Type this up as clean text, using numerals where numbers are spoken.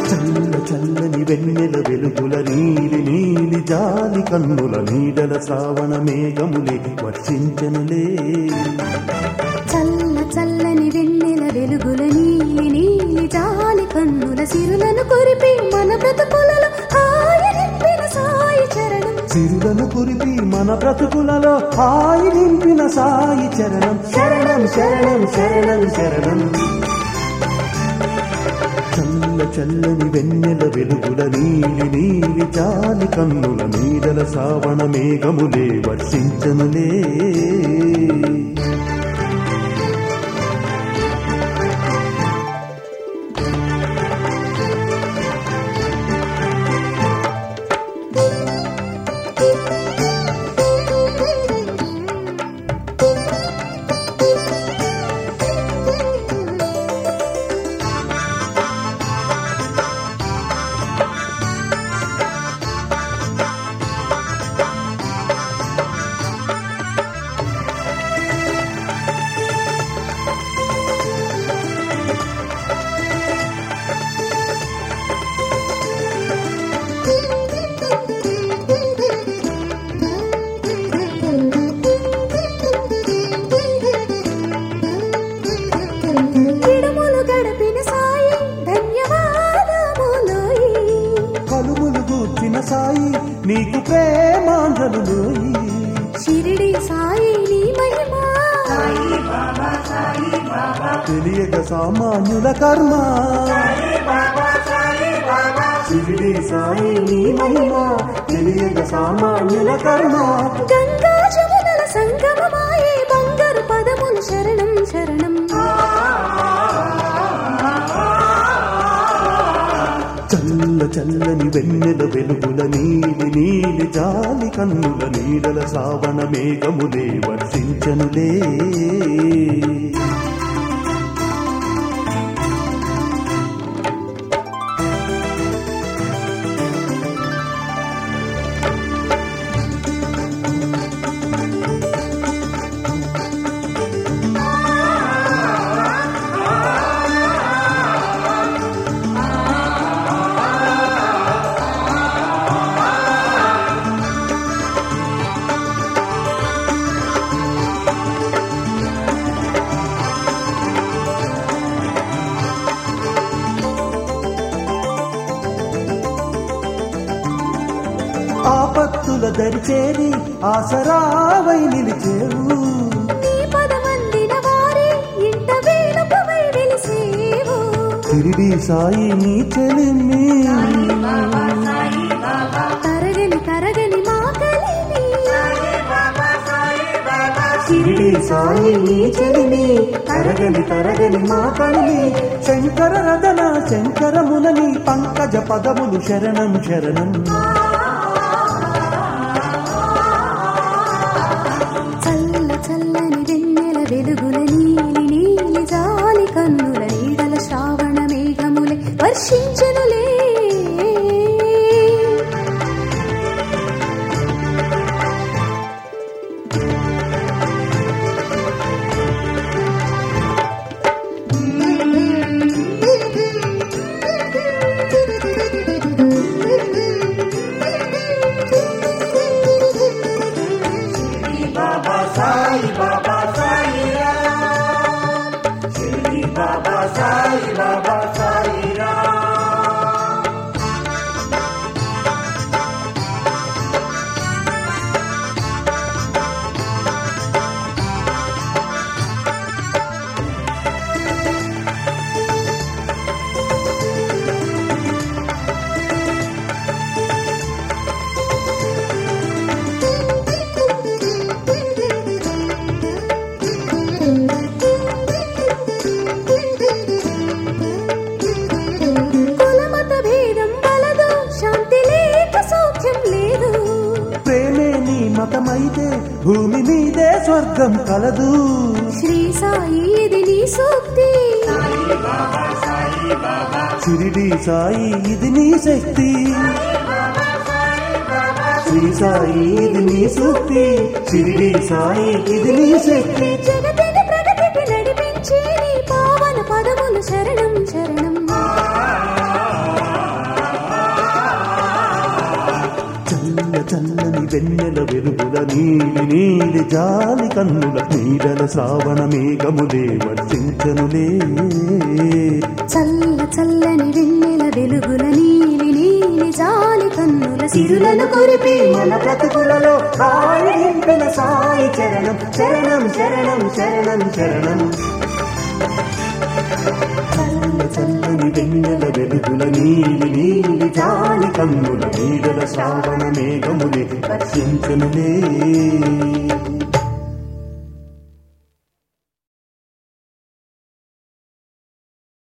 చల్ల చల్లని వెన్నెల వెలుగుల నీలి నీలి జాలి కన్నుల నీడల శ్రావణ మేఘములే వర్షించనులే. చల్ల చల్లని వెన్నెల వెలుగుల నీలి నీలి జాలి కన్నుల సిరులను కురిపి మన బ్రతుకులలో హాయి నింపిన సాయి చరణం. సిరులను కురిపి మన బ్రతుకులలో హాయి నింపిన సాయి చరణం. శరణం శరణం శరణం శరణం. చల్ల చల్లని వెన్నెల వెలుగుల నీలి నీలి జాలి కన్నుల నీడల శ్రావణ మేఘములే వర్షించనులే. సాయి నీకు ప్రేమాంజలులోయి. షిరిడి సాయి నీ మహిమా తెలియక సామాన్యుల కర్మ. షిరిడి సాయి నీ మహిమా తెలియక సామాన్యుల కర్మ. గంగా జమునల సంగమమాయే బంగారు పదములు శరణం శరణం. చల్ల చల్లని వెన్నెల వెలుగుల నీలి నీలి జాలి కన్నుల నీడల శ్రావణ మేఘములే వర్షించనులే. ఆపత్తుల దరిచేరి ఆసరావై నిలిచేవు. నీ పదమందిన వారి ఇంట వేలుపవై వెలిసేవు. షిరిడి సాయి నీ చెలిమి తరగని తరగని మా కలిమి. షిరిడి సాయి నీ చెలిమి తరగని తరగని మా కలిమి. శంకర రదన శంకరమునని పంకజ పదములు శరణం శరణం. చల్లని వెన్నెల వెలుగుల నీలి నీలి జాలి కన్నుల నీడల శ్రావణ మేఘములే వర్షించెనులే. కులమత భేదం వలదు శాంతి లేక సౌఖ్యం లేదు. ప్రేమే నీ మతమైతే భూమి మీదే స్వర్గం కలదు. శ్రీ సాయి ఇది నీ సూక్తి. షిరిడి సాయి ఇది నీ శక్తి. శ్రీ సాయి ఇది నీ సూక్తి. షిరిడి సాయి ఇది నీ శక్తి. జగతిని ప్రగతికి నడిపించే నీ పావన పదములు శరణం శరణం. చల్ల చల్లని వెన్నెల వెలుగుల నీలి నీలి జాలి కన్నుల నీడల శ్రావణ మేఘములే వర్షించనులే చల్ల చల్లని వెన్నెల వెలుగుల నీలి నీలి జాలి కన్నుల సిరులను కురిపి మన బ్రతుకులలో హాయి నింపిన సాయి చరణం శరణం శరణం శరణం శరణం చల్ల చల్లని వెన్నెల వెలుగుల నీలి నీలి జాలి కన్నుల నీడల శ్రావణ మేఘములే వర్షించనులే